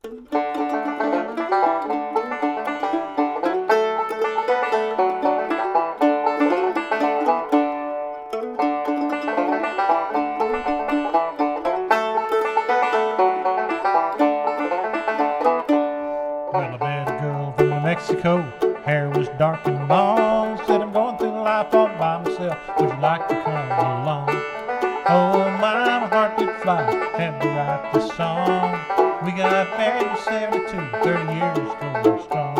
Well, I met a girl from New Mexico, hair was dark and long. Said, I'm going through life all by myself, would you like to come along? Oh, my heart did fly, had to write this song. We got married in 72, 30 years going strong.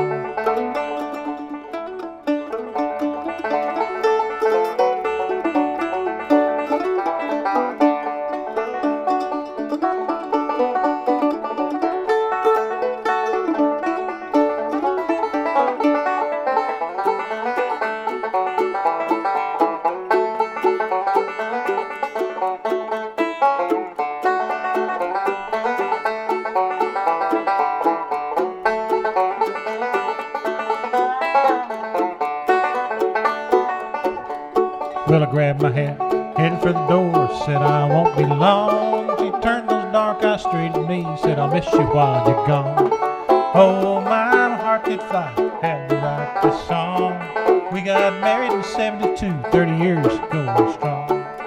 Well, I grabbed my hat, headed for the door, said I won't be long. She turned those dark eyes straight at me, said I'll miss you while you're gone. Oh, my heart did fly, had to write this song. We got married in 72, 30 years going strong.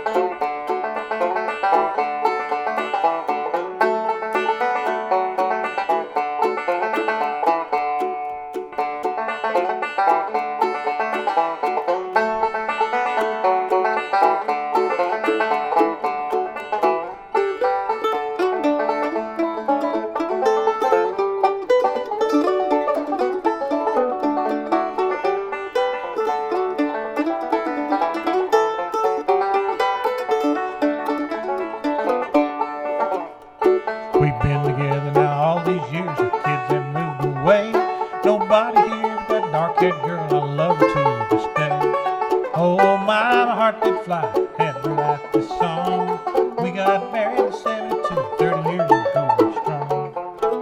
We've been together now all these years, the kids have moved away. Nobody here but that dark-haired girl, I love her to this day. Oh, my heart did fly, had to write this song. We got married in 72, 30 years going strong.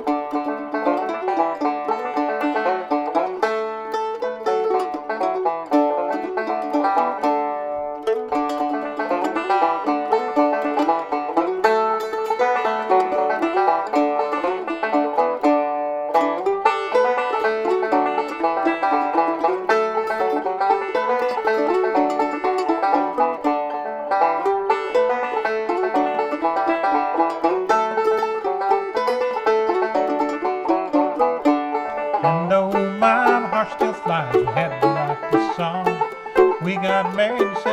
And oh, my heart still flies, we had to write this song. We got married in